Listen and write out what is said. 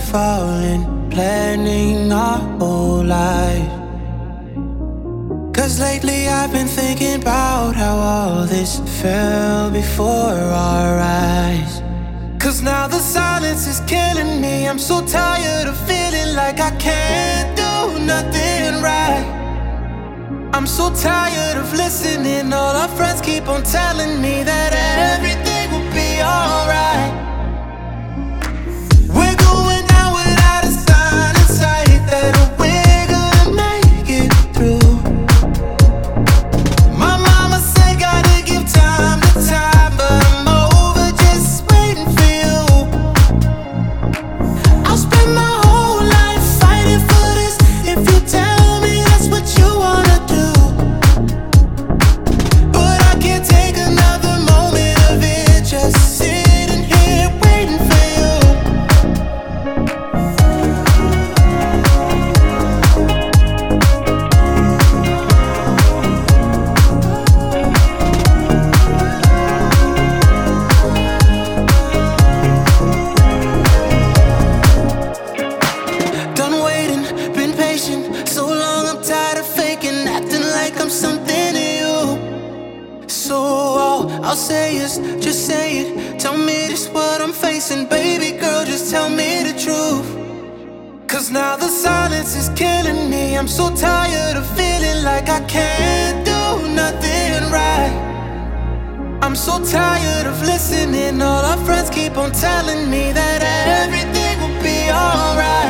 falling, planning our whole life. Cause lately I've been thinking about how all this fell before our eyes. Cause now the silence is killing me. I'm so tired of feeling like I can't do nothing right. I'm so tired of listening. All our friends keep on telling me that everything will be alright. We're going out without a sign in sight that we're gonna make it through. My mama said gotta give time to time, but I'm over just waiting for you. I'll spend my whole life fighting for this if you tell me that's what you wanna do. But I can't take another moment of it, just sitting here waiting for you. Done waiting, been patient so long, I'm tired of faking, acting like I'm something to you. So all I'll say is, just say it. Tell me this what I'm facing, baby girl, just tell me the truth. Cause now the silence is killing me. I'm so tired of feeling like I can't do nothing right. I'm so tired of listening. All our friends keep on telling me that everything will be alright.